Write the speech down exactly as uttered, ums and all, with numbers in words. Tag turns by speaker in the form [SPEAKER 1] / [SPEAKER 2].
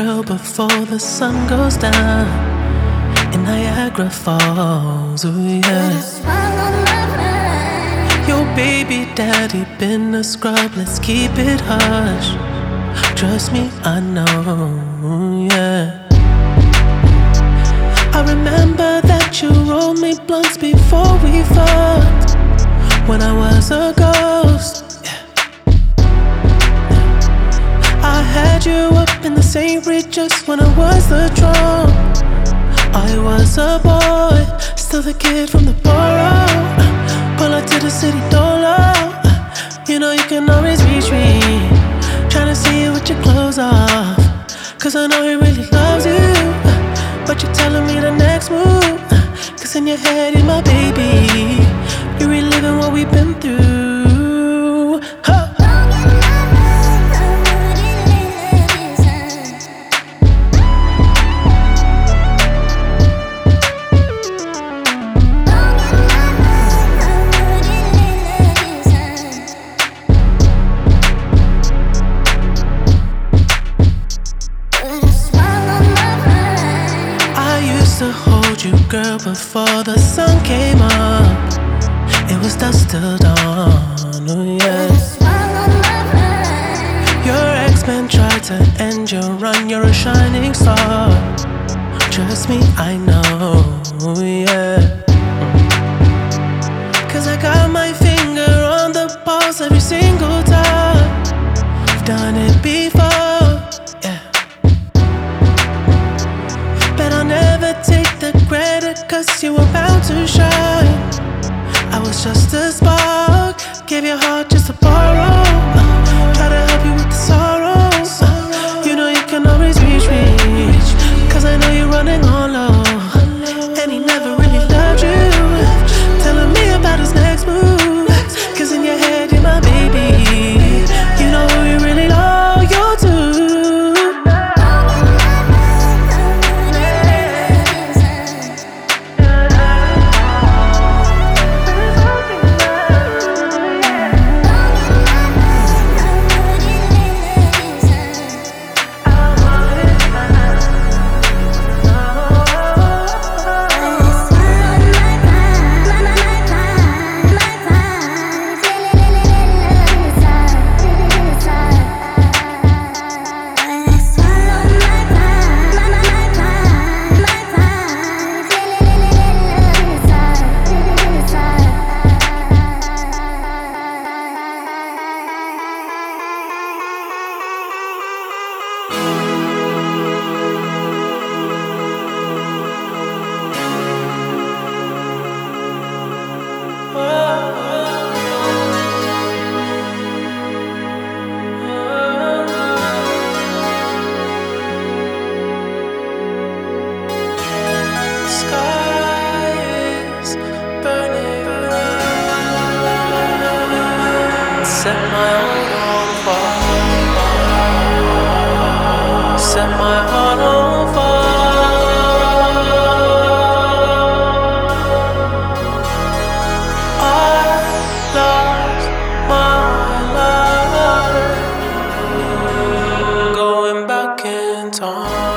[SPEAKER 1] girl, before the sun goes down in Niagara Falls. Ooh, yeah. Your baby daddy been a scrub, let's keep it hush. Trust me, I know, yeah. I remember that you rolled me blunts before we fucked, when I was a ghost, yeah. I had you up in the Saint Regis when I was the drum. I was a boy, still the kid from the borough. Pull up to the city door, you know you can always reach me. Tryna see you with your clothes off, cause I know he really loves you. But you're telling me the next move, cause in your head you're my baby. You're reliving what we've been through, huh. To hold you, girl, before the sun came up. It was dusk till dawn, oh yeah. Your ex-man tried to end your run, you're a shining star. Trust me, I know, yeah. Cause I got my finger on the pulse every single time. I've done it before, yeah. But I'll never take the credit, cause you were bound to shine. I was just a spark, gave your heart just to borrow. Try to help you with the sorrows. You know you can always reach me, cause I know you're running on low. And he never really loved you, telling me about his next move, cause in your head you're my baby. You know we really loyal to. Set my heart on fire. Set my heart on fire. I lost my life, going back in time.